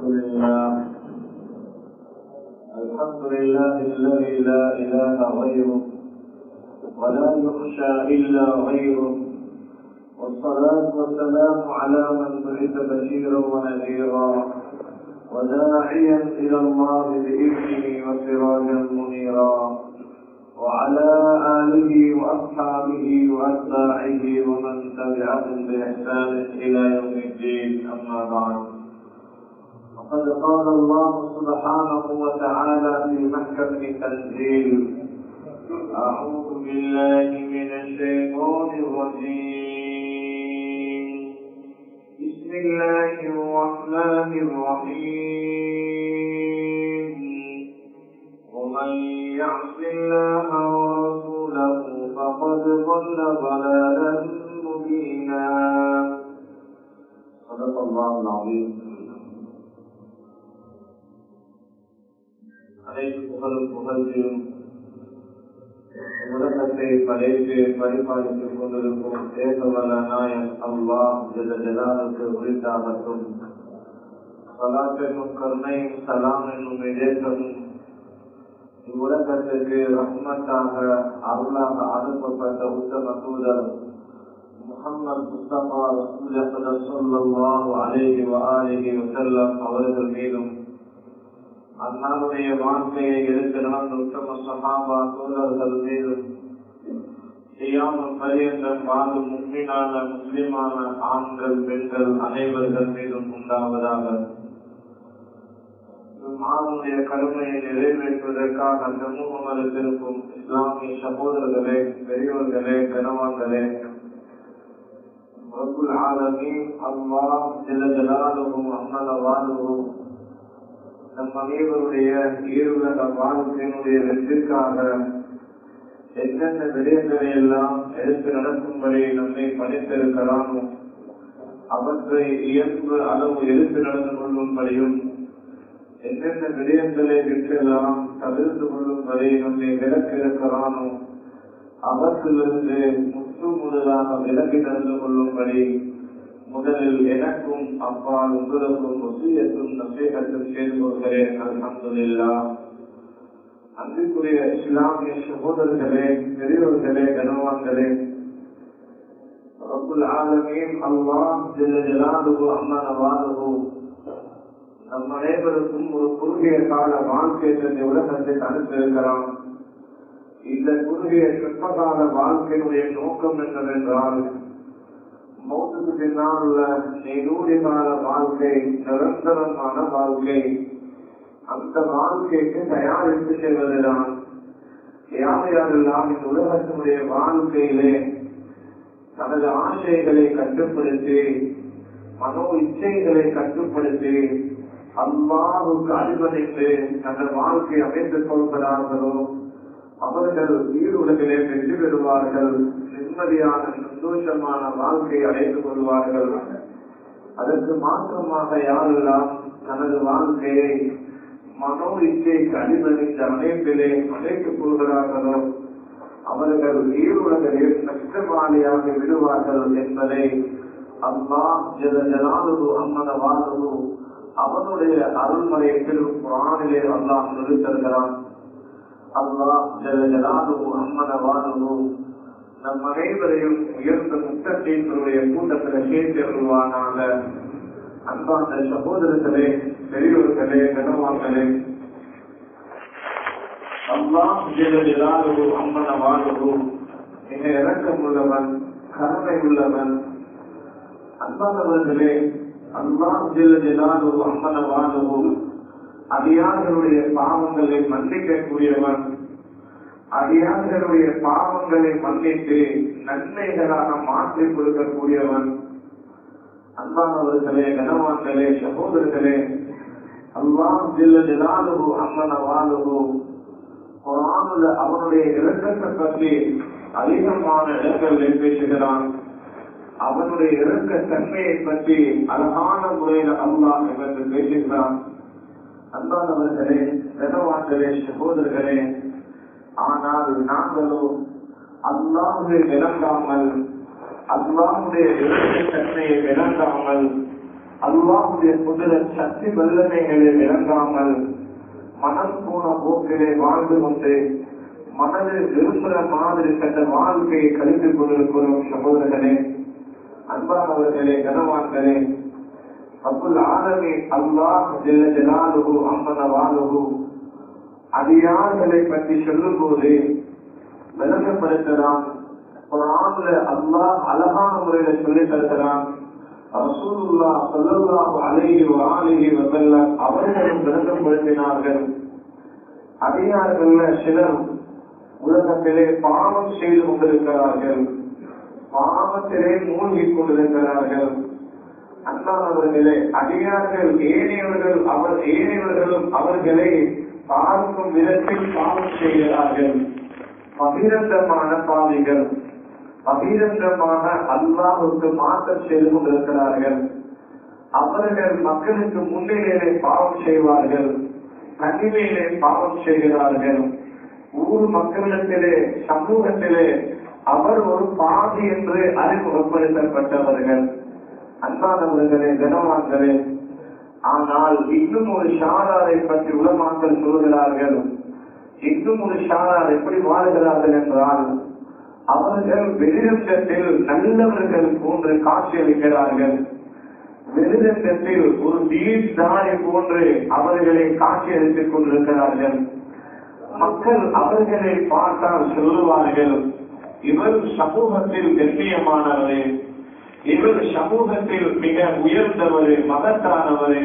الحمد لله الذي لا إله غيره ولا يخشى إلا غيره، والصلاة والسلام على من بعث بشيرا ونذيرا وداعيا إلى الله بإذنه وسراجا منيرا، وعلى آله وأصحابه وأتباعه ومن تبعهم بإحسان إلى يوم الدين. أما بعد، وقد قال الله سبحانه وتعالى في محكم تنزيل: أعوذ بالله من الشيطان الرجيم، بسم الله الرحمن الرحيم. ومن يعص الله ورسوله فقد ضل ضلالا مبينا. صدق الله العظيم. அனைத்து புகழும் புகழ்ச்சியும் உலகத்தை படைத்து பரிபாலித்துக் கொண்டிருக்கும் தேசவல்ல நாயன் அல்லாஹ் ஜல்ல ஜலாலுக்கு உரித்தாகட்டும். ஸலாத் என்னும் கருணையும் சலாம் என்னும் இதேசமும் இவ்வுலகத்திற்கு ரஹ்மத்தாக அருளாக அனுப்பப்பட்ட உத்தம தூதர் முஹம்மது முஸ்தபா ரசூலுல்லாஹி ஸல்லல்லாஹு அலைஹி வஆலிஹி வஸல்லம் அவர்கள் மீதும், அன்னாருடைய வாழ்க்கையை எடுத்து நடந்த உத்தம சஹாபா தோழர்கள் மீதும், கியாமத் பரியந்தம் வாழும் முஃமினான முஸ்லிமான ஆண்கள் பெண்கள் அனைவர்கள் மீதும் உண்டாவதாக. மானுடைய கடமையை நிறைவேற்றுவதற்காக சமூகம் அளித்திருக்கும் இஸ்லாமிய சகோதரர்களே, பெரியவர்களே, கனவான்களே, ரப்புல் ஆலமீன் அல்லாஹ் ஜல்ல ஜலாலுஹு அம்மன வாலுஹு நம் அனைவருடைய ஈருலக வாழ்க்கையினுடைய வெற்றிக்காக எந்தெந்த விடயங்களை எல்லாம் எடுத்து நடக்கும்படி நம்மை பணித்திருக்கிறானோ அவற்றை இயல்பு அளவு எடுத்து நடந்து கொள்ளும்படியும், எந்தெந்த விடயங்களை விட்டெல்லாம் தவிர்த்து கொள்ளும்படி நம்மை விலக்கி இருக்கிறானோ அவற்றிலிருந்து முற்று முதலாக விலக்கி நடந்து கொள்ளும்படி முதலில் எனக்கும் அப்பால் உங்களுக்கும் வசியத்தும் நசீஹத்தும் செய்து கொள்கிறேன். அல்ஹம்துலில்லாஹ். அன்பிற்குரிய இஸ்லாமிய சகோதரர்களே, பெரியவர்களே, கனவான்களே, ரப்புல் ஆலமீன் அல்லாஹ் ஜல்ல ஜலாலுஹு அம்மன வாலுஹு நம் அனைவருக்கும் ஒரு குறுகிய கால வாழ்க்கையை உலகத்தை அனுப்பியிருக்கிறான். இந்த குறுகிய சொற்பகால வாழ்க்கையினுடைய நோக்கம் என்னவென்றால், மௌத்துக்கு பின்னால் உள்ள நீடூழி கால வாழ்க்கை, நிரந்தரமான வாழ்க்கை, அந்த வாழ்க்கைக்கு தயாரித்து செய்வதுதான். யார் யாரெல்லாம் இந்த உலகத்தினுடைய வாழ்க்கையிலே தனது ஆசைகளை கட்டுப்படுத்தி, மனோ இச்சைகளை கட்டுப்படுத்தி, அல்லாஹ்வுக்கு அடிபணிந்து தனது வாழ்க்கை அமைத்துக் கொள்கிறார்களோ அவர்கள் ஈருலகிலே வெற்றி பெறுவார்கள், நிம்மதியான சந்தோஷமான வாழ்க்கையை அடைத்துக் கொள்வார்கள். அதற்கு மாற்றமாக யாரெல்லாம் தனது வாழ்க்கையை மனோ இச்சைக்கு அடிபணிந்த அமைப்பிலே அடைத்துக் கொள்கிறார்களோ அவர்கள் ஈருலகில் நஷ்டவாளியாக விடுவார்கள் என்பதை அல்லாஹ் ஜல்ல ஜலாலுஹு அம்மன வாலுஹு அவனுடைய அருள்மறை குர்ஆனிலே அல்லாஹ் நிறுத்தருகிறான். அல்லாஹ் ஜல்ல ஜலாலுஹு அம்மன வாலுஹு நம் அனைவரையும் உயர்ந்த முத்தகீன்களுடைய கூட்டத்தில் சேர்த்தருள்வானாக. அன்பான சகோதரர்களே, பெரியோர்களே, கனவான்களே, அல்லாஹ் ஜல்ல ஜலாலுஹு அம்மன வாலுஹு மிக இரக்கம் உள்ளவன், கருணை உள்ளவன். அன்பானவர்களே, அல்லாஹ் ஜல்ல ஜலாலுஹு அம்மன வாலுஹு அடியார்களுடைய பாவங்களை மன்னிக்கக்கூடியவன், அடியார்களுடைய பாவங்களை மன்னித்து நன்மைகளாக மாற்றிக் கொடுக்கக்கூடியவன். அன்பானவர்களே, கனவான்களே, சகோதரர்களே, அல்லாஹ் ஜல்ல ஜலாலுஹு அம்மன வாலுஹு குர்ஆனில் அவனுடைய இரக்கத்தை பற்றி அதிகமான இடங்களில் பேசுகிறான். அவனுடைய இரக்க தன்மையை பற்றி அழகான முறையில் அல்லாஹ் இவர்கள் பேசுகிறான். அன்பானவர்களே, கனவான்களே, சகோதரர்களே, ஆனால் நாங்களோ அல்லாஹ்வை விளங்காமல், அல்லாஹ்வுடைய இரக்க தன்மையை விளங்காமல் அல்லாஹ்வுடைய குதிரத் சக்தி வல்லமைகளை விளங்காமல் மனம் போன போக்கிலே வாழ்ந்து கொண்டு மனதில் விரும்புகிற மாதிரி தந்த வாழ்க்கையை கழித்துக் கொண்டிருக்கிறோம். சகோதரர்களே, அன்பானவர்களே, கனவான்களே, ரப்புல் ஆலமீன் அல்லாஹ் ஜல்ல ஜலாலுஹு அம்மன வாலுஹு அடியார்களை பற்றி சொல்லும் போது விளங்கப்படுத்தலாம். குர்ஆன்ல அல்லாஹ் அழகான முறையில சொல்லி தருகிறான். ரசூலுல்லாஹ் ஸல்லல்லாஹு அலைஹி வஆலிஹி வஸல்லம் அவர்களும் விளங்கப்படுத்தினார்கள். அடியார்கள்ல சிலர் உலகத்திலே பாவம் செய்து கொண்டிருக்கிறார்கள், பாவத்திலே மூழ்கிக் கொண்டிருக்கிறார்கள். அன்பானவர்களே, அடியார்கள் ஏனையவர்களும் அவர்களை பார்க்கும் விதத்தில் பாவம் செய்கிறார்கள். பகிரங்கமான பாவிகள், பகிரங்கமாக அல்லாஹ்வுக்கு மாற்றம் செய்து கொண்டிருக்கிறார்கள். அவர்கள் மக்களுக்கு முன்னிலையிலே பாவம் செய்வார்கள், தனிமையிலே பாவம் செய்கிறார்கள். ஊர் மக்களிடத்திலே, சமூகத்திலே அவர் ஒரு பாவி என்று அறிமுகப்படுத்தப்பட்டவர்கள். அன்பானவர்களே, கனவான்களே, ஆனால் இன்னும் ஒரு ஷாராரை பற்றி உலமாக்கள் சொல்கிறார்கள். இன்னும் ஒரு ஷாரார் எப்படி வாழ்கிறார்கள் என்றால், அவர்கள் வெளிரங்கத்தில் நல்லவர்கள் போன்று காட்சியளிக்கிறார்கள். வெளிரங்கத்தில் ஒரு தீர்த்தாரை போன்று அவர்களை காட்சியளித்துக் கொண்டிருக்கிறார்கள். மக்கள் அவர்களை பார்த்தால் சொல்லுவார்கள், இவர் சமூகத்தில் கண்ணியமானவர், இவர் சமூகத்தில் மிக உயர்ந்தவர், மகத்தானவர்,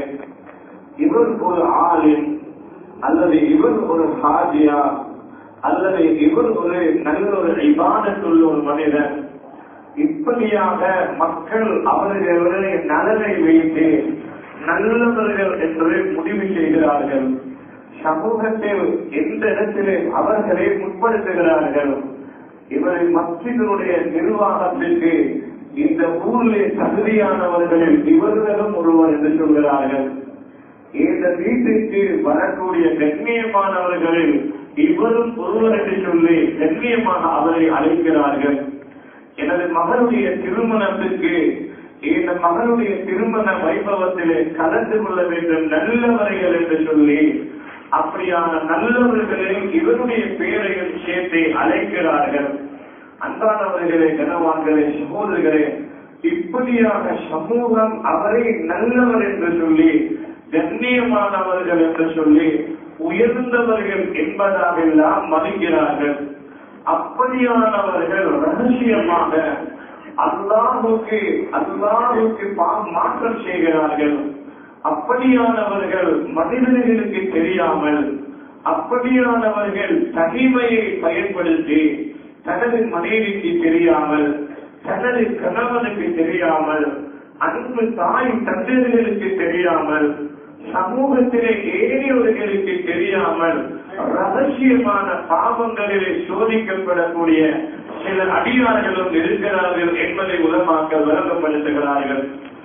இவர் ஒரு ஆளின், அல்லது இவர் ஒரு ஹாஜியா, அல்லது இவர் ஒரு நல்ல ஒரு இபாதத்துள்ள ஒரு மனிதன். இப்படியாக மக்கள் அவர்களை நலனை வைத்து நல்லவர்கள் என்று முடிவு செய்கிறார்கள். சமூகத்தில் எந்த இடத்திலே அவர்களை முற்படுத்துகிறார்கள். இவரை மஸ்ஜிதுடைய நிர்வாகத்திற்கு இந்த ஊரிலே தகுதியானவர்களில் இவர்களும் ஒருவர் என்று சொல்கிறார்கள். இந்த வீட்டுக்கு வரக்கூடிய கண்ணியமானவர்களில் இவரும் ஒருவர் என்று சொல்லி கண்ணியமாக அவரை அழைக்கிறார்கள். எனது மகளுடைய திருமணத்திற்கு, இந்த மகளுடைய திருமண வைபவத்திலே கலந்து கொள்ள வேண்டும் நல்லவர்கள் என்று சொல்லி அப்படியான நல்லவர்களில் இவருடைய பெயரையும் சேர்த்து அழைக்கிறார்கள். அன்பானவர்களே, கனவான்களே, சகோதரர்களே, இப்படியாக சமூகம் அவரை நல்லவர் என்று சொல்லி, கண்ணியமானவர்கள் என்று சொல்லி, உயர்ந்தவர்கள் என்பதாக எல்லாம் மதிக்கிறார்கள். அப்படியானவர்கள் ரகசியமாக அல்லாஹ்வுக்கு மாற்றம் செய்கிறார்கள். அப்படியானவர்கள் மனிதர்களுக்கு தெரியாமல், அப்படியானவர்கள் தனிமையை பயன்படுத்தி தனது மனைவிக்கு தெரியாமல், தனது கணவனுக்கு தெரியாமல், அன்பு தாய் தந்தையர்களுக்கு தெரியாமல், சமூகத்திலே ஏறியவர்களுக்கு தெரியாமல் ரகசியமான பாவங்களிலே சோதிக்கப்படக்கூடிய சில அடியார்களும் இருக்கிறார்கள் என்பதை உலமாக்க விளங்கப்படுத்துகிறார்கள்.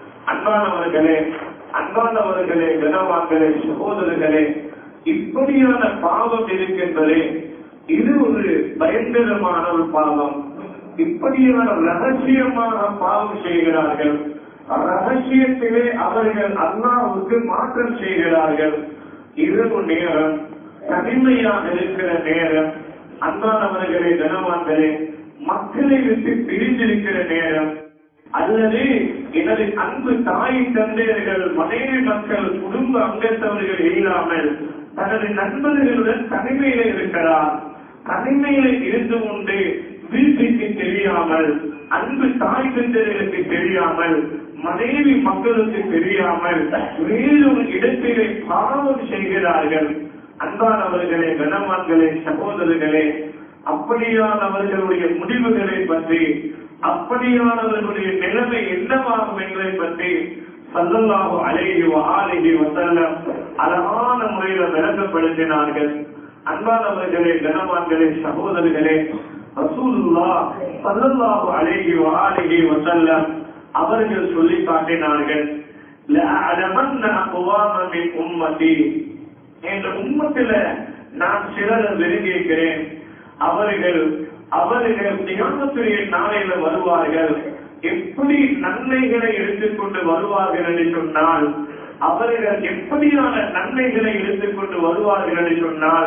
அன்பானவர்களே, கனவான்களே, சகோதரர்களே, இப்படியான பாவம் இருக்கின்றதே, இது ஒரு பயங்கரமான ஒரு பாவம். இப்படியான ரகசியமாக பாவம் செய்கிறார்கள். ரகசியத்திலே அவர்கள் அல்லாஹ்வுக்கு மாற்றம் செய்கிறார்கள். இரவு நேரம், தனிமையாக இருக்கிற நேரம், அன்பானவர்களே, கனவான்களே, மக்களை விட்டு பிரிந்திருக்கிற நேரம், அல்லது எனது அன்பு தாய் தந்தையர்கள், மனைவி மக்கள், குடும்ப அங்கத்தவர்கள் இல்லாமல் தனது நண்பர்களுடன் தனிமையில இருக்கிறார். தனிமையில இருந்து கொண்டு வீட்டுக்கு தெரியாமல், அன்பு தாய் தந்தையர்களுக்கு தெரியாமல், மனைவி மக்களுக்கு தெரியாமல் வேறொரு இடத்திலே பாவம் செய்கிறார்கள். அன்பானவர்களே, கனவான்களே, சகோதரர்களே, அப்படியானவர்களுடைய முடிவுகளை பற்றி, அப்படியானவர்களுடைய நிலைமை என்னவாகும் என்பதை பற்றி ஸல்லல்லாஹு அலைஹி வஆலிஹி வஸல்லம் அழகான முறையில் விளக்கப்படுத்தினார்கள். அன்பானவர்களே, கனவான்களே, சகோதரர்களே, ரசூலுல்லாஹ் ஸல்லல்லாஹு அலைஹி வஆலிஹி வஸல்லம் அவர்கள் சொல்லி காட்டினார்கள், லஅலமன்ன அக்வாம மின் உம்மதி, என்ற உம்மத்தில நான் சிலரை விரும்பியிருக்கிறேன். அவர்கள் தியாகத்துடைய நாளையில வருவார்கள். எப்படி நன்மைகளை எடுத்துக்கொண்டு வருவார்கள் என்று சொன்னால், அவர்கள் எப்படியான நன்மைகளை எடுத்துக்கொண்டு வருவார்கள் என்று சொன்னால்,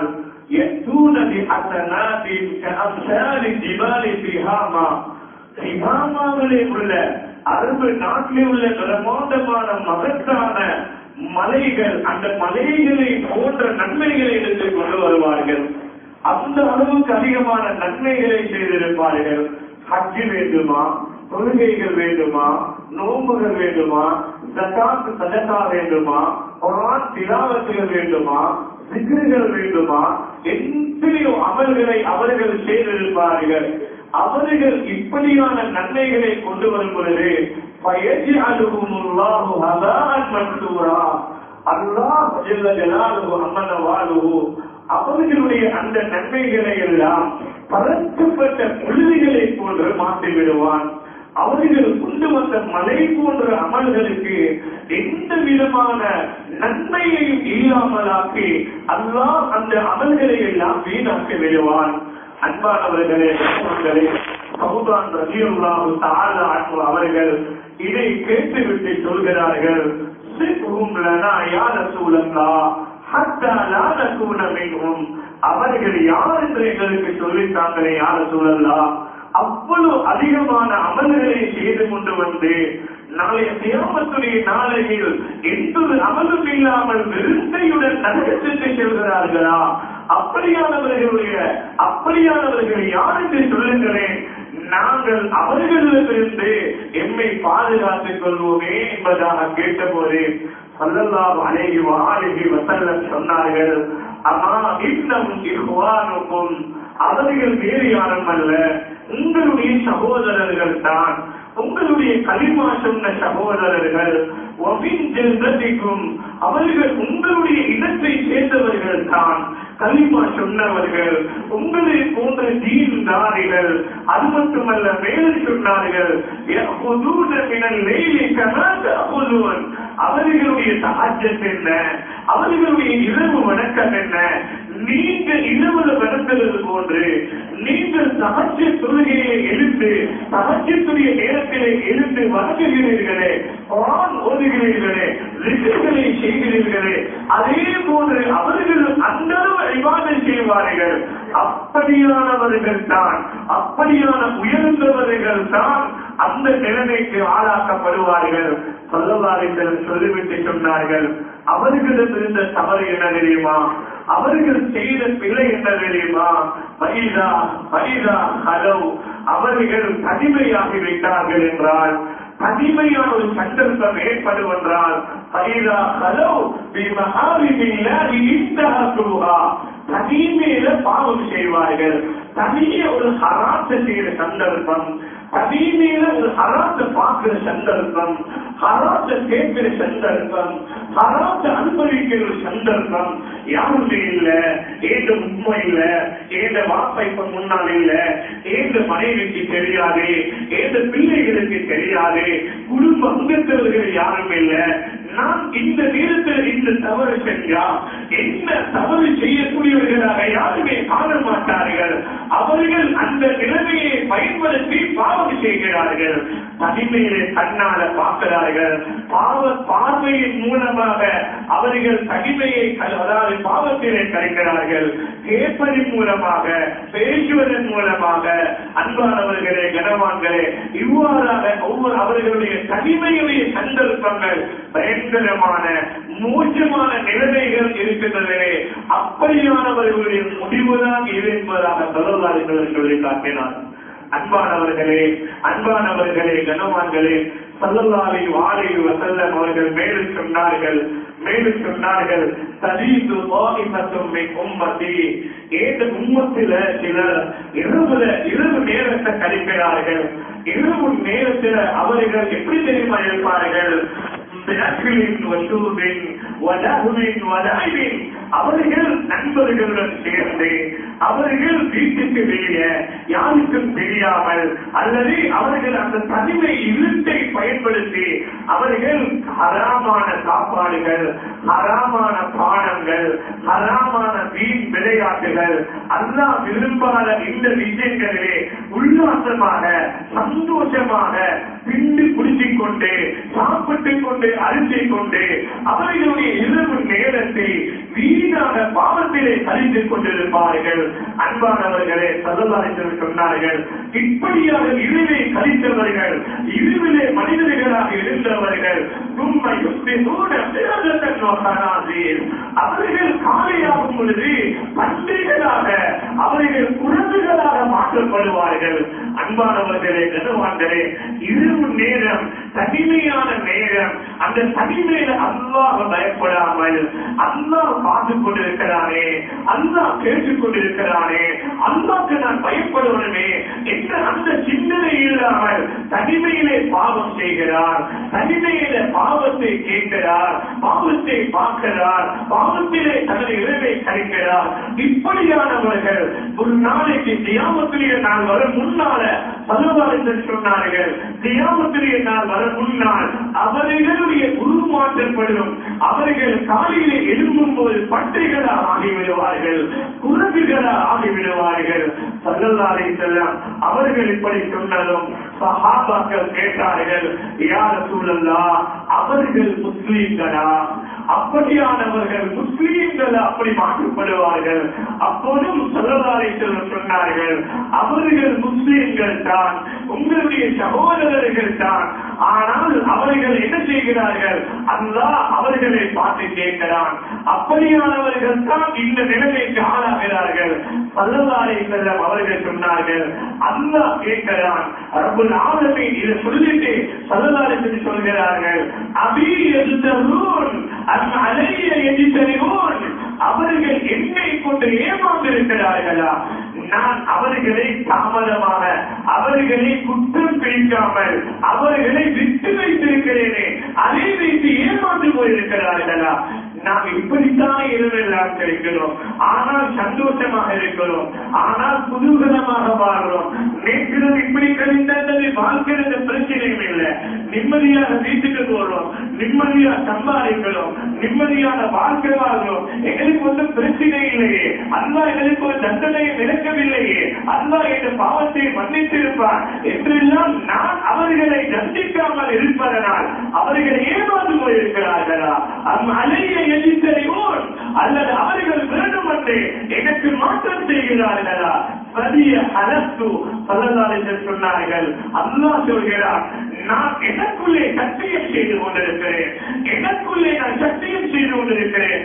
சிஹாமாவிலே உள்ள அரபு நாட்டிலே உள்ள பிரமாண்டமான மகத்தான மலைகள், அந்த மலைகளை போன்ற நன்மைகளை எடுத்துக் கொண்டு வருவார்கள். அந்த அளவுக்கு அதிகமான நன்மைகளை செய்திருப்பார்கள். ஹஜ்ஜு வேண்டுமா, தொழுகைகள் வேண்டுமா, நோம்புகள் வேண்டுமா, ஜகாத் சதகா வேண்டுமா, குர்ஆன் திலாவத்துகள் வேண்டுமா, சிக்ருகள் வேண்டுமா, எத்தனையோ அமல்களை அவர்கள் செய்திருப்பார்கள். அவர்கள் இப்படியான நன்மைகளை கொண்டு வரும் பொழுது அவர்களுடைய அந்த நன்மைகளை எல்லாம் பறக்கப்பட்ட புழுதிகளை போன்று மாற்றி விடுவான். அவர்கள் கொண்டு வந்த மலை போன்ற அமல்களுக்கு எந்த விதமான நன்மையையும் இல்லாமலாக்கி அல்லாஹ் அந்த அமல்களை எல்லாம் வீணாக்கி விடுவான். அன்பானவர்களே, சௌதான் ரலியல்லாஹு தஆலா அன்ஹு அவர்கள் இதை கேட்டுவிட்டு சொல்கிறார்கள், சிஃபுஹும் லனா யா ரசூலல்லாஹ் ஹத்தா லா நகூன மின்ஹும். அவர்கள் யார் என்று எங்களுக்கு சொல்லித்தாங்களே யா ரசூலல்லாஹ், அவ்வளவு அதிகமான அமல்களை செய்து கொண்டு வந்து நாளைய கியாமத்துடைய நாளையில் எந்த அமலும் இல்லாமல் வெறுங்கையுடன் நரகத்திற்கு செல்கிறார்களா? அப்படியானவர்கள் யார் என்று சொல்லுங்களேன், நாங்கள் அவர்களிடமிருந்து எம்மை பாதுகாத்துக் கொள்வோமே என்பதாக கேட்டபோது ஸல்லல்லாஹு அலைஹி வஆலிஹி வஸல்லம் சொன்னார்கள், அமா இன்னஹும் இஹ்வானுக்கும், அவர்கள் வேறு யாரும் அல்ல, உங்களுடைய சகோதரர்கள் தான், உங்களுடைய கலிமா சொன்ன சகோதரர்கள். அவர்கள் உங்களுடைய இடத்தை சேர்ந்தவர்கள் தான், கலிமா சொன்னவர்கள், உங்களை போன்ற தீன்தாரிகள். அது மட்டுமல்ல, மேலும் சொன்னார்கள், அவர்களுடைய தஹஜ்ஜத் என்ன, அவர்களுடைய இரவு வணக்கம் என்ன, நீங்கள் இரவு வணங்குவது போன்று நீங்கள் தஹஜ்ஜத் தொழுகையை எழுந்து தஹஜ்ஜத்துடைய நேரத்திலே எழுந்து வணங்குகிறீர்களே, குர்ஆன் ஓதுகிறீர்களே, ஸிக்ர்களை செய்கிறீர்களே, அதே போன்று அவர்களும் அந்த இபாதத் செய்வார்கள். அப்படியானவர்கள் தான், அப்படியான உயர்ந்தவர்கள் தான் அந்த நிலைமைக்கு ஆளாக்கப்படுவார்கள். ஸல்லல்லாஹு அலைஹி வஸல்லம் சொல்லிவிட்டு சொன்னார்கள், அவர்களிடம் இருந்த தவறு என்ன தெரியுமா, அவர்கள் செய்த பிழை என்ன தெரியுமா, அவர்கள் தனிமையாகிவிட்டார்கள் என்றால், தனிமையான ஒரு சந்தர்ப்பம் ஏற்படும் என்றால், தனிமையில பாவம் செய்வார்கள். தனியே ஒரு ஹராத்தை செய்கிற சந்தர்ப்பம், தனிமையில ஒரு ஹராத்தை பார்க்கிற சந்தர்ப்பம், ஹராத்தை கேட்கிற சந்தர்ப்பம், ஹராத்தை அனுபவிக்கிற ஒரு சந்தர்ப்பம் யாருமே இல்ல. ஏந்த உண்மை இல்ல, ஏந்த வாப்பைப்ப முன்னால் இல்ல, ஏந்த மனைவிக்கு தெரியாது, ஏந்த பிள்ளைகளுக்கு தெரியாது, குடும்ப அங்கத்தவர்கள் யாரும் இல்ல. நான் இந்த நேரத்தில் இந்த தவறு செஞ்சா என்ன தவறு செய்யக்கூடியவர்களாக யாருமே காண மாட்டார்கள். அவர்கள் அந்த நிலைமையை பயன்படுத்தி பாவம் செய்கிறார்கள். தனிமையிலே கண்ணால பார்க்கிறார்கள். பாவ பார்வையின் மூலமாக அவர்கள் தனிமையை, அதாவது பாவத்திலே கலைக்கிறார்கள். கேட்பதன் மூலமாக, பேசுவதன் மூலமாக. அன்பானவர்களே, கனவான்களே, இவ்வாறாக ஒவ்வொரு அவர்களுடைய தனிமையுடைய சந்தர்ப்பங்கள் பயங்கரமான மோசமான நிலைமைகள் இருக்கின்றனவே. அப்படியானவர்களுடைய முடிவுதான் இது என்பதாக ஸல்லல்லாஹு சொல்லி காட்டினார். அன்பானவர்களே, கனவான்களே, ஸல்லல்லாஹு அலைஹி வஸல்லம் அவர்கள் மேலும் சொன்னார்கள், தலீது தாயிஃபத்தும் மின் உம்மத்தி, இந்த உம்மத்தில சிலர் இரவு நேரத்தை கழிக்கிறார்கள். இரவு நேரத்தில் அவர்கள் எப்படி தெரியுமா இருப்பார்கள், அவர்கள் நண்பர்களுடன் சேர்ந்து அவர்கள் வீட்டுக்கு வெளியே யாருக்கும் தெரியாமல் அல்லது அவர்கள் அந்த தனிமை இருட்டை பயன்படுத்தி அவர்கள் ஹராமான சாப்பாடுகள், ஹராமான பானங்கள், ஹராமான வீண் விளையாட்டுகள், அல்லாஹ் விரும்பாத இந்த விஷயங்களிலே உல்லாசமாக சந்தோஷமாக பிண்டு குடிச்சிக் கொண்டு சாப்பிட்டுக் கொண்டு அரிசிக் கொண்டு அவர்களுடைய இரவு நேரத்தை வீணாக பாவத்திலே கழித்துக் கொண்டிருப்பார்கள். அன்பானவர்களே, சல்லல்லாஹு சொன்னார்கள், இப்படியாக இருளை கழித்தவர்கள், இருவிலே மனிதர்களாக இருந்தவர்கள் அவர்கள் காலையாகும் பொழுது பன்றிகளாக அவர்கள் குழந்தைகளாக மாற்றப்படுவார்கள். அன்பானவர்களே, கனவான்களே, இரவு நேரம் தனிமையான நேரம், அந்த தனிமையில அல்லாஹ் பயப்படாமல் அல்லாஹ் பார்த்துக் கொண்டிருக்கிறானே, அல்லாஹ் கேட்டுக் கொண்டிருக்கிறானே, அல்லாஹ்க்கு நான் பயப்படுவனே என்ற அந்த சிந்தனை இல்லாமல் தனிமையிலே பாவம் செய்கிறார், தனிமையிலே பாவத்தை கேட்கிறார், பாவத்தை பார்க்கிறார், பாவத்திலே தனது இரவை கழிக்கிறார். இப்படியானவர்கள் ஒரு நாளைக்கு கியாமத்துடைய நாள் வரும் முன்னால பலவாறு சொன்னார்கள், கியாமத்துடைய நாள் வரும் முன்னால் அவர்களுடைய உருமாற்றப்படும். அவர்கள் காலையிலே எழும்பும் போது பட்டைகளாக ஆகிவிடுவார்கள், குரங்குகளாக ஆகிவிடுவார்கள். ஸல்லல்லாஹு அலைஹி வஸல்லம் அவர்கள் இப்படி சொன்னதும் சஹாபாக்கள் கேட்டார்கள், யா ரசூலல்லாஹ், அவர்கள் முஸ்லிம்களா? அப்படியானவர்கள் முஸ்லிம்கள் அப்படி மாற்றப்படுவார்கள்? அப்போதும் ஸல்லல்லாஹு அலைஹி வஸல்லம் சொன்னார்கள், அவர்கள் முஸ்லிம்கள் தான், உங்களுடைய சகோதரர்கள் தான். ஆனால் அவர்கள் என்ன செய்கிறார்கள்? அல்லாஹ் அவர்களை பார்த்து கேட்கிறான். அப்படியானவர்கள் தான் இந்த நிலைமைக்கு ஆளாகிறார்கள். ஸல்லல்லாஹு அலைஹி வஸல்லம் அவர்கள் சொன்னார்கள், அல்லாஹ் கேட்கிறான். ரப்புல் ஆலமீன் இதை சொல்லிட்டு ஸல்லல்லாஹு அலைஹி வஸல்லம் சொல்கிறார்கள், அபீ யஸ்தரூன் அம் அலைய யஜ்தரூன், அவர்கள் என்னை கொண்டு ஏமாந்திருக்கிறார்களா? நான் அவர்களை தாமதமாக அவர்களை குற்றம் பிடிக்காமல் அவர்களை விட்டு வைத்திருக்கிறேனே, அதை வைத்து ஏமாந்து போயிருக்கிறார்களா? நாம் இப்படித்தான் இரவெல்லாம் கிடைக்கிறோம், ஆனால் சந்தோஷமாக இருக்கிறோம், ஆனால் குதூகலமாக வாழ்றோம். நேற்று இப்படி கழிந்தது வாழ்க்கிறது பிரச்சனையும் இல்லை, நிம்மதியாக வீட்டுக்கு போறோம், நிம்மதியாக சம்பாதிக்கிறோம், நிம்மதியான வாழ்க்கை வாழ்றோம். எங்களுக்கு ஒன்றும் பிரச்சனை இல்லையே, அல்லாஹ் எங்களுக்கு ஒரு தண்டனையை நினைக்கவில்லையே, அல்லாஹ் என்ற பாவத்தை மன்னித்திருப்பார் என்றெல்லாம் நான் அவர்களை தண்டிக்காமல் இருப்பதனால் அவர்களை ஏமாந்து போயிருக்கிறார்களா? அலைய எதிர்த்தறிவோர் அல்லது அவர்கள் வேண்டுமென்றே எனக்கு மாற்றம் செய்கிறார்களா? பதிய அலத்து பலதாரிகள் சொன்னார்கள். அல்லாஹ் சொல்கிறார், நான் எனக்குள்ளே சத்தியம் செய்து கொண்டிருக்கிறேன், எனக்குள்ளே நான் சத்தியம் செய்து கொண்டிருக்கிறேன்.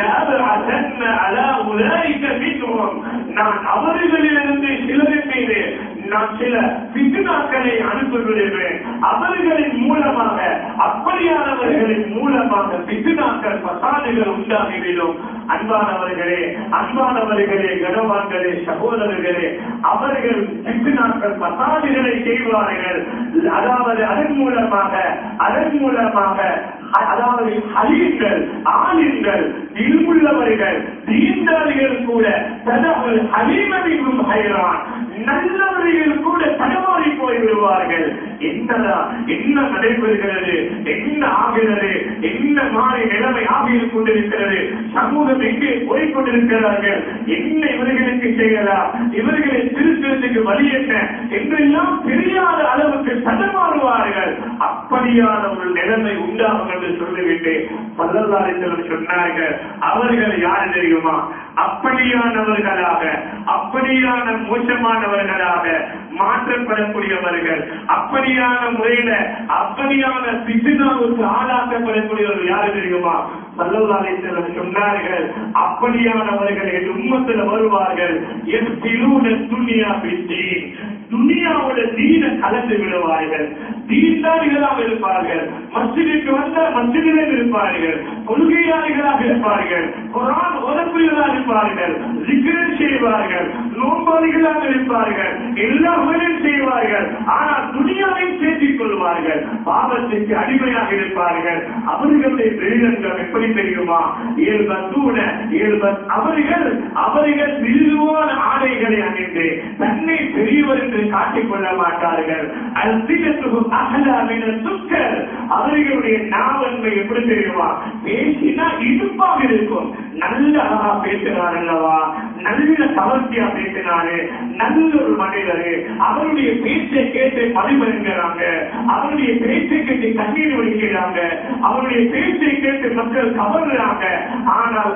நான் அவர்களிலிருந்து சிலரின் மீது நான் சில பித்னாக்களை அனுப்புகிறேன். அவர்களின் மூலமாக, அப்படியானவர்களின் மூலமாக பித்னாக்கள் பசாதுகள் உண்டாகிவிடும். அன்பானவர்களே, அன்பானவர்களே, கனவான்களே, சகோதரர்களே, அவர்கள் பித்னாக்கள் பசாதுகளை செய்வார்கள். அதாவது அதன் மூலமாக அதாவது அலிங்கள், ஆலிம்கள், இருமுள்ளவர்கள், தீண்டாளிகள் கூட தனது அலிமதிக்கும் ஹைரான், நல்லவர்கள் கூட தடமாறி போய்விடுவார்கள். என்ன நடைபெறுகிறது, என்ன ஆகிறது, என்ன மாறி நிலைமை ஆகிக் கொண்டிருக்கிறது, சமூகம் எங்கே போய்கொண்டிருக்கிறார்கள், என்ன இவர்களுக்கு செய்யலாம், இவர்களை திருத்தத்துக்கு வழி என்ன என்றெல்லாம் தெரியாத அளவுக்கு தடமாறுவார்கள். அப்படியான ஒரு நிலைமை உண்டாகும் என்று சொல்லிவிட்டு ஸல்லல்லாஹு அலைஹி வஸல்லம் சொன்னார்கள், அவர்கள் யார் தெரியுமா? அப்படியானவர்களாக, அப்படியான மோசமானவர்களாக மாற்றப்படக்கூடியவர்கள், அப்படியான முறையில அப்படியான பித்னாவுக்கு ஆளாக்கப்படக்கூடியவர்கள் யாரு தெரியுமா? ஸல்லல்லாஹு அலைஹி வஸல்லம் சொன்னார்கள், அப்படியானவர்கள் என் உம்மத்தில் வருவார்கள். துனியாவோட தீன கலந்து விடுவார்கள், தீன்தாரிகளாக இருப்பார்கள், மஸ்ஜிதுக்கு வந்த மஸ்ஜிதிலே இருப்பார்கள், கொள்கையாளிகளாக இருப்பார்கள், குர்ஆன் ஓதக்கூடியவர்களாக இருப்பார்கள், zikr செய்வார்கள், நோன்பாளிகளாக இருப்பார்கள், எல்லாவற்றையும் செய்வார்கள். ஆனால் துனியாவை சேர்த்துக் கொள்வார்கள், பாவத்திற்கு அடிமையாக இருப்பார்கள். அவர்களுடைய வெளிரங்கம் எப்படி தெரியுமா? அவர்கள் விரிவான ஆடைகளை அணிந்து தன்னை பெரியவர் என்று காட்டிக் கொள்ள மாட்டார்கள். அவர்களுடைய நாவன்மை எப்படி தெரியுமா? பேசினா இடுப்பாக இருக்கும். நல்ல அழகா பேசினார் அல்லவா, நல்ல கவர்ச்சியா பேசினாரு, நல்ல ஒரு மனிதர். அவருடைய பேச்சை கேட்டு மதிமறிக்கிறாங்க, அவருடைய பேச்சை கேட்டு கண்ணீர் வடிக்கிறாங்க, அவருடைய பேச்சை கேட்டு மக்கள் கவர்றாங்க. ஆனால்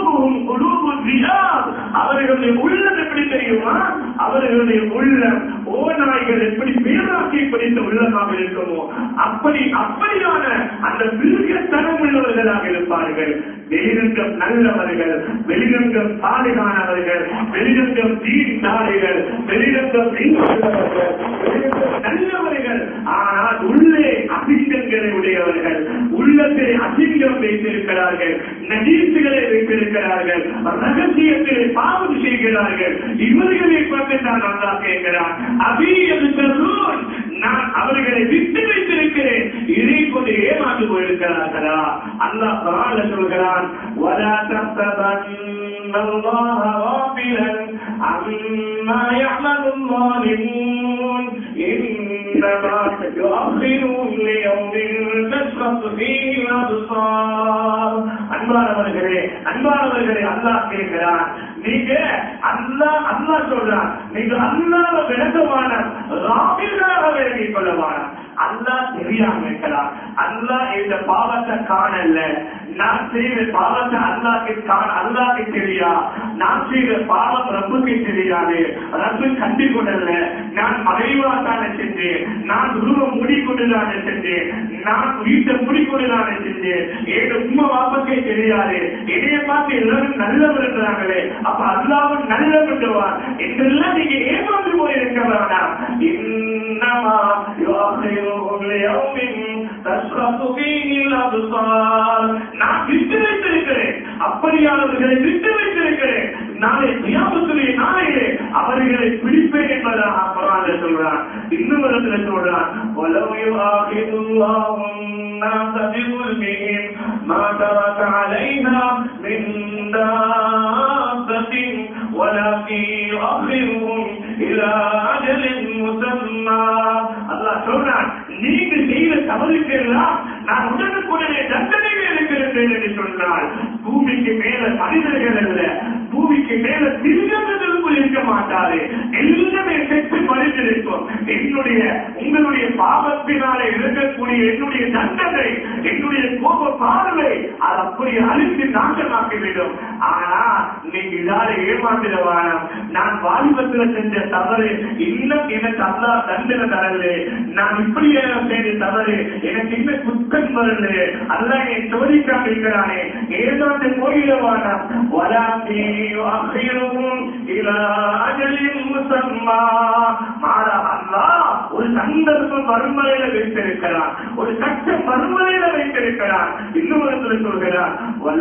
அவர்களுடைய உள்ளம் எப்படி தெரியுமா? அவர்களுடைய உள்ளம் ஓநாய்கள் எப்படி பேராக்கி படித்த உள்ளமாக இருக்குமோ அப்படியான அந்த மிருகத்தனம் உள்ளவர்களாக இருப்பார்கள். வெளிரங்கம் நல்லவர்கள், வெளிரங்கம் சாலைகானவர்கள், வெளிரங்கம் தீன் சாலைகள், வெளிரங்கம் நல்லவர்கள். ஆனால் உள்ளே அசிங்கங்களை உடையவர்கள், உள்ளத்தை அசிங்கம் வைத்திருக்கிறார்கள், நஜீசுகளை வைத்திருக்கிறார்கள், ரகசியத்திலே பாவம் செய்கிறார்கள். இவர்களை பற்றி நான் நல்லா கேட்கிறான். நான் அவர்களை விட்டு வைத்திருக்கிறேன், இதை கொண்டு ஏமாந்து போயிருக்கிறார்களா? அல்லாஹ் குர்ஆனில் சொல்கிறான், وَلَا تَحْسَبَنَّ اللَّهَ غَافِلًا عَمَّا يَعْمَلُ الظَّالِمُونَ إِنَّمَا يُؤَخِّرُهُمْ لِيَوْمٍ تَشْخَصُ فِيهِ الْأَبْصَارُ. அன்பானவர்களே, அல்லாஹ் கேட்கிறான், நீங்க அல்லாஹ் சொல்றான், நீங்க அல்லாஹ்வை விளக்கமான ராபிலாக விளங்கிக் கொள்ளவான. அல்லாஹ் தெரியாம இருக்கலாம், அல்லாஹ் இந்த பாவத்தை காணல, நான் செய்த பாவத்தை அல்லாஹ்க்கு தெரியா, நான் செய்த பாவம் ரப்புக்கு தெரியாது, ரப்பு கண்டு கொள்ளல, நான் மறைவாத்தான செஞ்சேன், நான் உருவம் மூடிக்கொண்டுதானே செஞ்சேன், நான் வீட்டை மூடிக்கொண்டுதானே செஞ்சேன், ஏழு உண்மை வாப்பக்கே தெரியாது, இதைய பார்த்து எல்லாரும் நல்லவர் என்றாங்களே, அப்ப அல்லாவும் நல்லவர் என்றுவார் என்றெல்லாம் நீங்க ஏமாந்து போயிருக்க வேண்டாம். இன்னமா நான் விட்டு வைத்திருக்கிறேன், அப்படியானவர்களை விட்டு வைத்திருக்கிறேன், நாளை தியாகத்துடைய நாளையிலே அவர்களை பிடிப்பேன் என்பதாக குர்ஆனில் சொல்றான். இன்னும் இடத்துல சொல்றான், ما ترك عليها من دابة ولكن يؤخرهم إلى أجل مسمى. அல்லாஹ் சொல்றான், நீங்க செய்த தவறுக்கெல்லாம் நான் உடனுக்குடனே தண்டனையை இருக்கிறேன் என்று சொன்னால், பூமிக்கு மேல மனிதர்கள் அல்ல, பூமிக்கு மேல திருநெல்வேலிக்குள் இருக்க மாட்டாரு, எல்லாமே செத்து மறைந்திருக்கும். உங்களுடைய பாவத்தினாலே இருக்கக்கூடிய என்னுடைய தண்டனை, என்னுடைய கோப பார்வை அது அப்படியே அழித்து நாசமாக்கிவிடும். ஆனா நீங்க இதால ஏமாத்திரவான, நான் வாலிபத்தில் செஞ்ச தவறு இன்னும் எனக்கு அல்லாஹ் தண்டனை தரல, நான் இப்படி செய்த தவறு எனக்கு இன்னும் குற்றம் வரல, அல்லாஹ் என்னை சோதிக்காம இருக்கிறானே, ஏதாவது போயிடவான ஒரு சந்தர்ப்பம் மறுமலையில வைத்திருக்கிறான், ஒரு கட்டம் மறுமலையில வைத்திருக்கிறான். இன்னொரு சொல்கிறான்,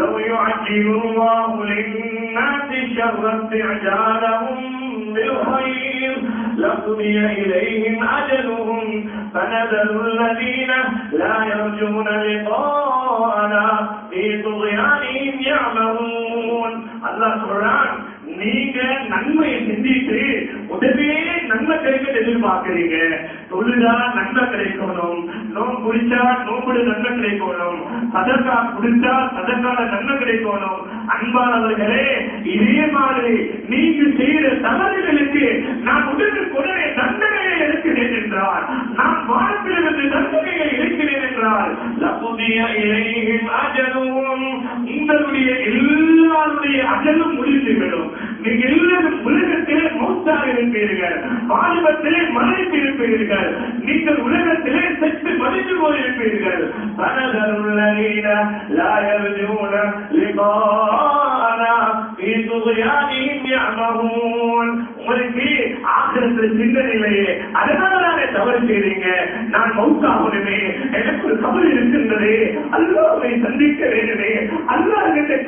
لقضي إليهم أجلهم فنذر الذين لا يرجون لقاءنا في طغيانهم يعمهون. الله சொல்றான், நீங்க நன்மையை சிந்தித்து உடனே நன்மை கிடைக்க எதிர்பார்க்கிறீங்க. தொழுதா நன்மை கிடைக்கணும், நோன்பு குடிச்சா நோன்புட நன்மை கிடைக்கணும், சதக்கா குடிச்சா சதக்கால நன்மை கிடைக்கணும். அன்பானவர்களே, இதே மாதிரி நீங்க செய்த தவறுகளுக்கு நான் உடனே தண்டனையை எடுக்கிறேன் என்றால், நான் வாழ்க்கையிலிருந்து தண்டனையை எடுக்கிறேன் என்றால், உங்களுடைய எல்லாருடைய அஜலும் முடிந்துவிடும். நீங்க எல்லாரும் உலகத்திலே மௌத்தாக இருப்பீர்கள், வாலிபத்திலே மறைத்து இருப்பீர்கள், நீங்கள் உலகத்திலே செத்து மறைத்து போயிருப்பீர்கள். உங்களுக்கு ஆகிரத்தில் சிந்தனையிலேயே அதனாலே தவறு செய்றீங்க, நான் மௌத்தாகணுமே, எனக்கு ஒரு கவலை இருக்கின்றது, அல்லாஹ்வை சந்திக்க வேண்டுமே, அல்லாஹ் கிட்ட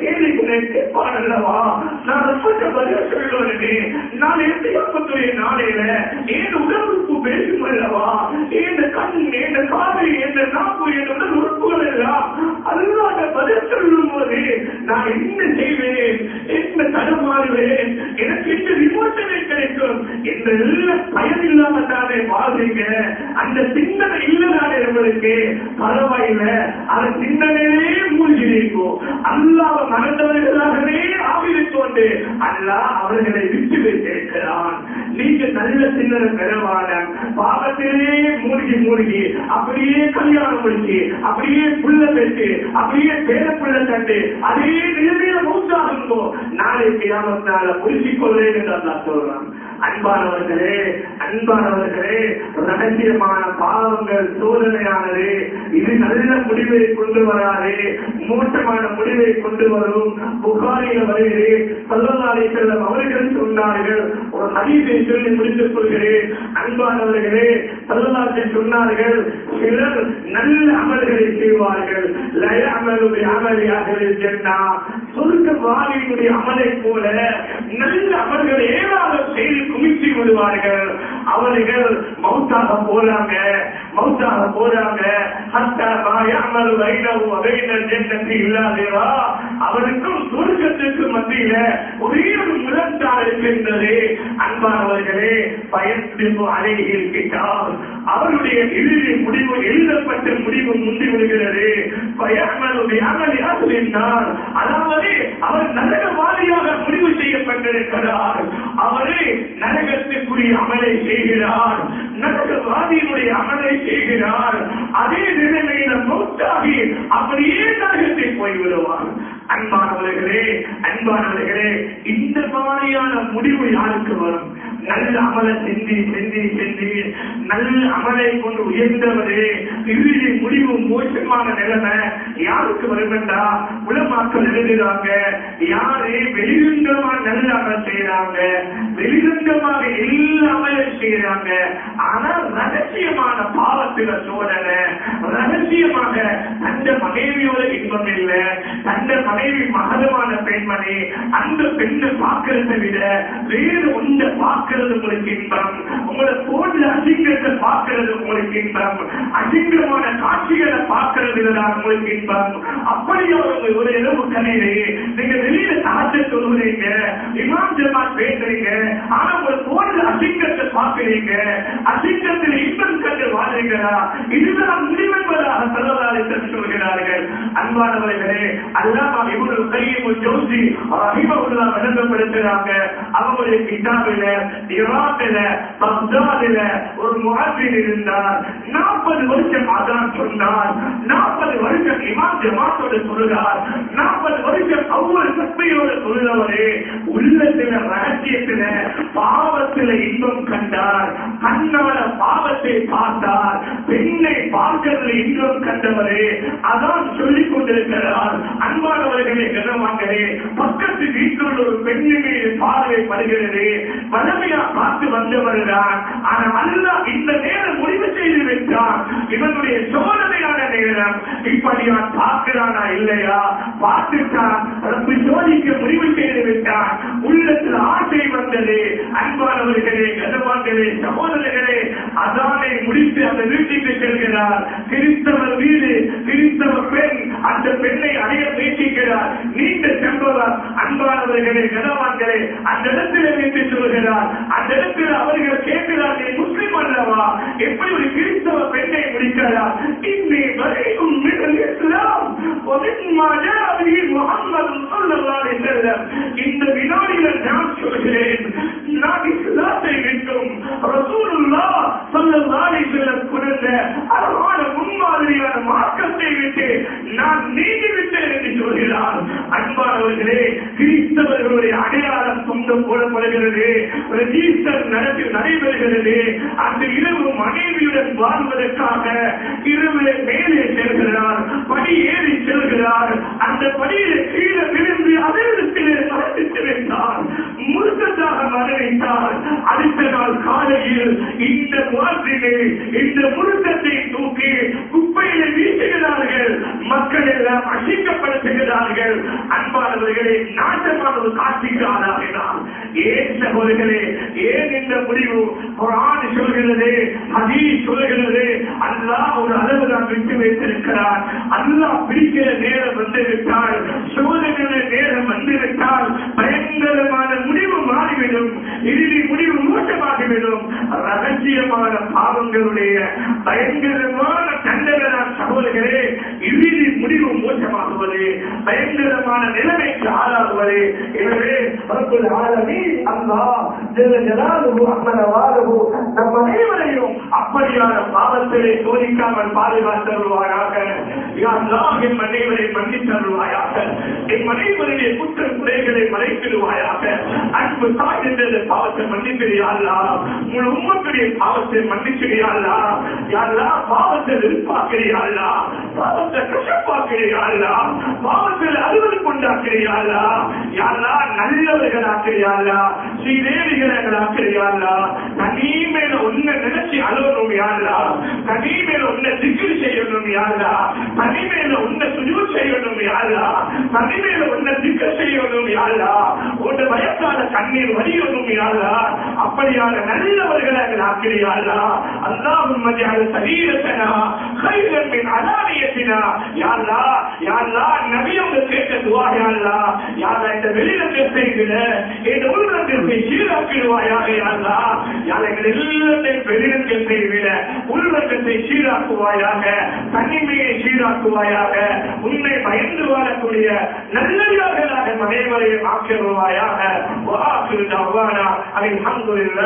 கண்ணியமானவர்களே, நான் எப்படியாப்பத்துடைய நாளையில என் உடல் உறுப்பு பேசும் அல்லவா, என் கண், என் காது, என் நாக்கு, என் உடல் உறுப்புகள் எல்லாம் அல்லாஹ் பதில் சொல்லும் போது நான் என்ன செய்வேன், என்ன தடுமாறுவேன், எனக்கு என்ன விமோசனை கிடைக்கும் என்ற நல்ல பயன் இல்லாம தானே வாழ்றீங்க. அந்த சிந்தனை இல்லதானே உங்களுக்கு பரவாயில்லை, அந்த சிந்தனையிலே மூழ்கிறீர்கள். அல்லாஹ் மறந்தவர்களாகவே ஆவித்துக் கொண்டு அல்லாஹ் அவர்களை விட்டு வைத்திருக்கிறான். நீங்க நல்ல சிந்தனை பெறவான பாவத்திலே மூழ்கி மூழ்கி அப்படியே கல்யாணம் முடிச்சு, அப்படியே புள்ள பெற்று, அப்படியே பேர புள்ள தண்டு, அதே நிலைமையில மூச்சாகுங்கோ நாளைக்கு யாமத்தால புரிசிக் கொள்வேன் என்று அல்லாஹ் சொல்றான். அன்பானவர்களே, அன்பானவர்களே, ரகசியமான பாவங்கள் சோதனையானது. இது நல்ல முடிவை கொண்டு வராது, மோசமான முடிவை கொண்டு வரும். புகாரில் வருகிறே ஸல்லல்லாஹு அலைஹி வஸல்லம் அவர்கள் சொன்னார்கள். ஒரு ஹதீஸை சொல்லி முடித்துக் கொள்கிறேன். அன்பானவர்களே, ஸல்லல்லாஹு அலைஹி வஸல்லம் சொன்னார்கள், சிலர் நல்ல அமல்களை செய்வார்கள். லா யஅமலு பி அமலி அஹ்லில் ஜன்னah, சொர்க்கவாதிகளுடைய அமலை போல நல்ல அமல்களை ஏராளம் செய்து குமிச்சு விடுவார்கள். அவர்கள் மௌத்தாக போறாங்க, மௌத்தாக போறாங்க. ஹத்தா மா யஅமலு பைனஹு வ பைனல் ஜன்னத்தி இல்லா ذرா, அவருக்கும் சொர்க்கத்துக்கு மத்தியில ஒரே ஒரு முரண்பாடு இருக்கின்றது. அன்பானவர்களே, பயஸ்பிகு அலைஹில் கிதாப், அவருடைய இறுதி முடிவு, எழுதப்பட்ட முடிவு முந்தி விடுகிறது. பயஅமலு பி அமலி அஹ்லின் நார், அதாவது அவர் நரகவாதியாக முடிவு செய்யப்பட்டிருக்கிறார். அவரே நரகத்துக்குரிய அமலை செய்கிறார், நரகவாதியினுடைய அமலை செய்கிறார். அதே நிலைமையில மௌத்தாகி அப்படியே நரகத்தை போய்விடுவார். அன்பானவர்களே, அன்பானவர்களே, இந்த மாதிரியான முடிவு யாருக்கு வரும்? நல்ல அமலை செஞ்சு செஞ்சு செஞ்சு நல்ல அமலை கொண்டு உயர்ந்தவரே இறுதி முடிவு மோசமான நிலைமை யாருக்கு வருமென்றா உலமாக்கள் எழுதுறாங்க. யாரு வெளிரங்கமாக நல்ல அமல் செய்யறாங்க, வெளிரங்கமாக எல்லா அமலும் செய்யறாங்க, ஆனால் ரகசியமான பாவத்தில சோதனை, ரகசியமாக தந்த மனைவியோட இன்பம் இல்லை, தந்த மனைவி மகதமான பெண்மணி, அந்த பெண்ணை பார்க்கறதை விட வேறு ஒன்றை பார்க்கிறது உங்களுக்கு இன்பம், உங்களை போன்ற அசிங்கத்தை பார்க்கிறது உங்களுக்கு இன்பம், அசிங்கமான காட்சிகளை பார்க்கறதுதான் உங்களுக்கு இன்பம். அப்படியே ஒரு இரவு கலையிலே நீங்க வெளியில சாட்சி சொல்லுறீங்க, இமாம் ஜமாத் பேசுறீங்க, ஆனா உங்களை போன்ற அசிங்கத்தை பார்க்கிறீங்க, அசிங்கத்தில் இன்பம் கண்டு வாழ்றீங்களா? இதுதான் முடிவென்பதாக ஸல்லல்லாஹு அலைஹி வஸல்லம் சொல்கிறார்கள். அன்பானவர்களே, அல்லாமா இப்னு கையிம் ஜௌஸி ரஹிமஹுல்லாஹ் விளங்கப்படுத்துறாங்க. அவங்களுடைய கிதாபில ஈராக்கில பக்தாதில ஒரு முஅத்தின் இருந்தார். 40 வருஷம் அதான் சொன்னார், 40 வருஷம் இமாம் ஜமாத்தோடு சொல்கிறார், 40 வருஷம் அவ்வளவு சக்தியோடு சொல்கிறவரே உள்ளத்தில ரகசியத்தில பாவத்தில இன்பம் கண்டார், கண்ணால பாவத்தை பார்த்தார், பெண்ணை பார்க்கறதுல இன்பம் கண்டவரே அதான் சொல்லிக் கொண்டிருக்கிறார். அன்பானவர்களே, கனவாங்களே, பக்கத்து வீட்டில் ஒரு பெண்ணு மீது பார்வை படுகிறது, வளமையா பார்த்து வந்தவர்தான். ஆனால் அல்லாஹ் இந்த நேரம் முடிவு செய்து விட்டான், இவனுடைய சோதனையான நேரம். இப்படி அவன் பார்க்கிறானா இல்லையா? பார்த்துட்டான், சோதிக்க முடிவு செய்து விட்டான். உள்ளத்தில் ஆசை வந்தது. அன்பானவர்களே, கனவாங்களே, சகோதரர்களே, அதானை முடித்து அந்த வீட்டுக்கு செல்கிறார். கிறிஸ்தவர் வீடு, கிறிஸ்தவ பெண் அந்த பெண்ணை அடைய முயற்சிக்கிறார். நீண்ட சம்பவம். அன்பானவர்களே, கனவான்களே, அந்த இடத்தில் என்று சொல்கிறார். அந்த இடத்தில் அவர்கள் கேட்கிறார்கள், முஸ்லிம் அல்லவா, எப்படி ஒரு கிறிஸ்தவ பெண்ணை முடிக்கிறார்? இன்னே வரைக்கும் இஸ்லாம் முகம்மது ஸல்லல்லாஹு அலைஹி வஸல்லம். இந்த வினாடியில் நான் சொல்கிறேன், நான் இஸ்லாத்தை விட்டும் ரசூலுல்லாஹ் ஸல்லல்லாஹு அலைஹி வஸல்லம் கொடுத்த அழகான முன்மாதிரியான மார்க்கத்தை விட்டு நான் நீங்கிவிட்டேன் என்று சொல்கிறார். அன்பானவர்களே, கிறிஸ்தவர்களுடைய அடையாளம் சொந்தம் போடப்படுகிறது, ரெஜிஸ்டர் நடைபெறுகிறது. அந்த இரவு மனைவியுடன் வாழ்வதற்காக இரவு மேலே செல்கிறார், படி ஏறி செல்கிறார். அந்த படியில கீழே விழுந்து அதிர்ச்சியிலே மரணித்து விட்டார், முருகத்தாக மரணித்தார். அடுத்த நாள் காலையில் இந்த முகத்திலே இந்த முருகத்தை தூக்கி குப்பையிலே வீசுகிறார்கள். மக்கள் எல்லாம் அசிங்கப்படுத்துகிறார்கள். அன்பானவர்களே, நாட்டமானது காட்சிக்கு ஆளாகினார். ஏன் சகோதரர்களே, ஏன் இந்த முடிவு? குர்ஆன் சொல்கிறது, ஹதீஸ் சொல்கிறது, அல்லாஹ் ஒரு அளவு தான் விட்டு வைத்திருக்கிறார். அல்லாஹ் பிரிக்கிற நேரம் வந்துவிட்டால், சோதனையுடைய நேரம் வந்துவிட்டால் பயங்கரமான முடிவு மாறிவிடும். இறுதி முடிவு மோசமாகிவிடும். ரகசியமான பாவங்களுடைய பயங்கரமான தண்டனைதான் சகோதரர்களே இறுதி முடிவு மோசமாகுவது, பயங்கரமான நிலைமைக்கு ஆளாகுவது. எனவே ரப்புல் ஆலமீன் அல்லாஹ் ஜல்ல ஜலாலுஹு அஹ்மத வாலுஹு நம் அனைவரையும் அப்படியான பாவத்திலே சோதிக்காமல் பாதுகாத்தருள்வாயாக. யா அல்லாஹ் என் அனைவரை மன்னித்தருள்வாயாக. என் அனைவருடைய குற்ற குறைகளை மறைத்திடுவாயாக. அன்பு தாய் என்ற பாவத்தை மன்னிப்பியா அல்லாஹ். உங்கள் உம்மத்துடைய பாவத்தை மன்னிச்சியா அல்லாஹ். யா அல்லாஹ் பாவத்தை வெறுப்பாக்கிறியா அல்லாஹ். பாவத்தை கஷ்டப்பாக்கிறியா அல்லாஹ். பாவத்தில் அறுவடை கொண்டாக்கிறியா அல்லாஹ். யா அல்லாஹ் நல்லவர்களாக்கிறியா அல்லாஹ். ஸ்ரீதேவிகளாக்கிறியா அல்லாஹ். தனிமேல ஒன்ன நினைச்சு அழுவணும் யா அல்லாஹ். தனிமேல ஒன்ன திக்ர் செய்யணும் யா அல்லாஹ். தனிமேல ஒன்ன சுஜூத் செய்யணும் யா அல்லாஹ். தனிமேல ஒன்ன திக்ர் செய்யணும் யா அல்லாஹ். உன்னுடைய வயசான கண்ணீர் வலியணும் யா அல்லாஹ். அப்படியான நல்லவர்களாக ஆக்கிறியா அல்லாஹ். அல்லாஹும்ம ஜஅல் சரீரத்தனா கைரன் மின் அலானியத்தினா. யா அல்லாஹ், யா அல்லாஹ், நபியோட கேட்ட துஆ யா அல்லாஹ். யா அல்லாஹ், இந்த வெளிரங்கத்தை விட இந்த உள்ரங்கத்தை சீராக்கிடுவாயாக யா அல்லாஹ். யா அல்லாஹ், எங்கள் எல்லாத்தையும் வெளிரங்கத்தை விட உள்ரங்கத்தை சீராக்குவாயாக. தனிமையை சீராக்குவாயாக. உன்னை பயந்து வாழக்கூடிய நல்லவர்களாக அனைவரையும் ஆக்கிடுவாயாக. வஆகிரு தஅவானா அல்ஹம்துலில்லாஹ்.